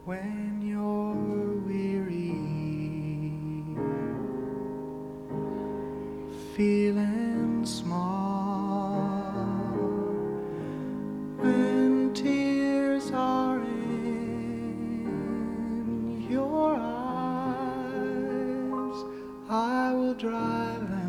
when you're weary, feeling small, when tears are in your eyes, I will dry them